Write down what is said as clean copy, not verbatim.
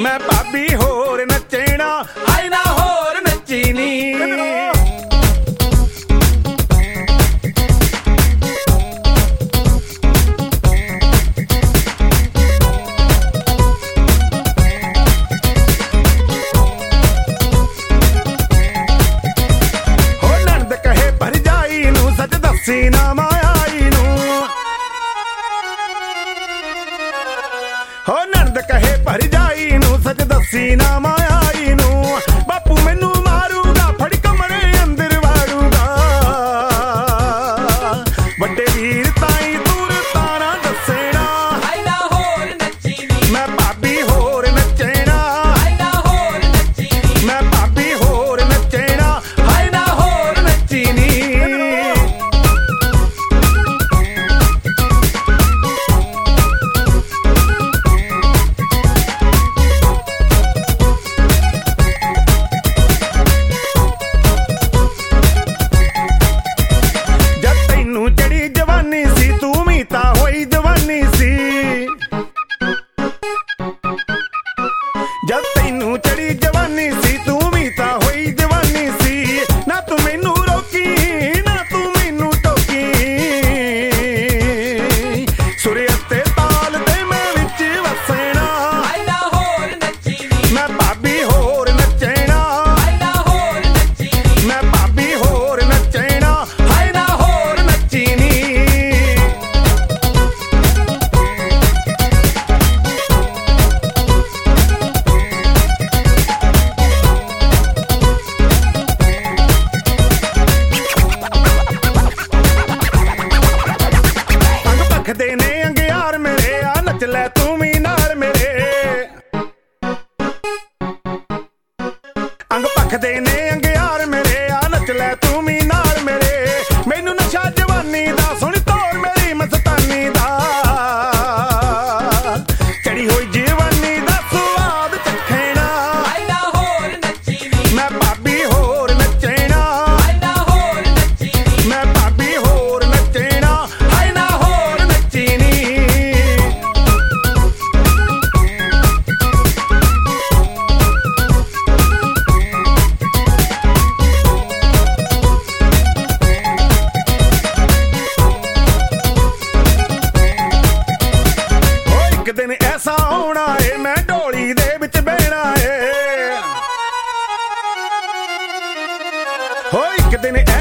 ਮੈਂ ਭਾਬੀ ਹੋਰ ਨੱਚਣਾ ਆਈ ਨਾ ਹੋਰ ਨੱਚੀ ਨੀ ਦੱਸੀ ਨਾ ਮਾਈ ਨੂੰ ਹੋ ਨਣਦ ਕਹੇ ਭਰਜਾਈ ਨੂੰ ਸੱਚ ਦੱਸੀ ਨਾ ਮਾਈ ਨੂੰ ਬਾਪੂ ਮੈਨੂੰ ਮਾਰੂਗਾ ਫੜ ਕਮਰੇ ਅੰਦਰ ਵਾੜੂਗਾ ਵੱਡੇ ਵੀਰ ਤਾਈ ਦੂਰ ਤਾਣਾ ਦੱਸਣਾ ਆਈ ਨਾ ਹੋਰ ਨੱਚੀ ਨੀ ਮੈਂ ਭਾਬੀ ਹੋਰ ਨੱਚਣਾ ਆਈ ਨਾ ਹੋਰ ਨੱਚੀ ਨੀ ਮੈਂ ਭਾਬੀ ਹੋਰ ਨੱਚਣਾ ਆਈ ਨਾ ਹੋਰ ਨੱਚੀ ਨੀ ਚੜੀ ਜਵਾਨੀ ਸੀ ਤੂੰ ਵੀ ਤਾਂ ਹੋਈ ਜਵਾਨੀ ਸੀ ਜਦ ਤੈਨੂੰ ਚੜੀ ਜਵਾਨੀ ਸੀ ਤੂੰ ਵੀ ਤਾਂ ਹੋਈ ਜਵਾਨੀ ਸੀ ਨਾ ਤੂੰ ਮੈਨੂੰ ਰੋਕੀ ਨਾ ਤੂੰ ਮੈਨੂੰ ਟੋਕੀ ਸੁਰ ਅਤੇ ਤਾਲ ਦੇ ਮੈਂ ਵਿੱਚ ਵਸਣਾ ਆਈ ਨਾ ਹੋਰ ਨੱਚੀ ਨੀ ਮੈਂ ਭਾਬੀ ਹੋਰ ਨੱਚਣਾ ਆਈ ਨਾ ਹੋਰ ਨੱਚੀ ਨੀ ਮੈਂ ਭਾਬੀ ਹੋਰ ਨੱਚਣਾ ਆਈ ਨਾ ਹੋਰ ਨੱਚੀ ਨੀ ਦੇ ਨੇ ਅੰਗਿਆਰ ਮੇਰੇ ਆ ਨੱਚ ਲੈ ਤੂੰ ਵੀ ਨਾਲ ਮੇਰੇ ਅੰਗ ਭਖਦੇ ਨੇ ਅੰਗਿਆਰ ਮੇਰੇ ਆ ਨੱਚ ਲੈ ਤੂੰ ਵੀ ਨਾਲ ਮੇਰੇ ਮੈਨੂੰ ਨਸ਼ਾ ਜਵਾਨੀ ਦਾ ਸੁਣ ਤੋਰ ਮੇਰੀ ਮਸਤਾਨੀ ਦਾ ਚੜੀ ਹੋਈ ਜਵਾਨੀ ਦਾ ਸਵਾਦ ਚੱਖਣਾ ਆਈ ਨਾ ਹੋਰ ਨੱਚੀ ਨੀ ਮੈਂ ਭਾਬੀ ਹੋਰ ਨੱਚਣਾ ਆਈ ਨਾ ਹੋਰ ਨੱਚੀ ਨੀ ਮੈਂ ਭਾਬੀ ਹੋਰ ਨੱਚਣਾ ਆਈ ਨਾ ਹੋਰ ਨੱਚੀ ਨੀ ਇੱਕ ਦਿਨ ਐਸਾ ਆਉਣਾ ਏ ਮੈਂ ਢੋਲੀ ਦੇ ਵਿੱਚ ਬਹਿਣਾ ਏ ਹੋ ਇੱਕ ਦਿਨ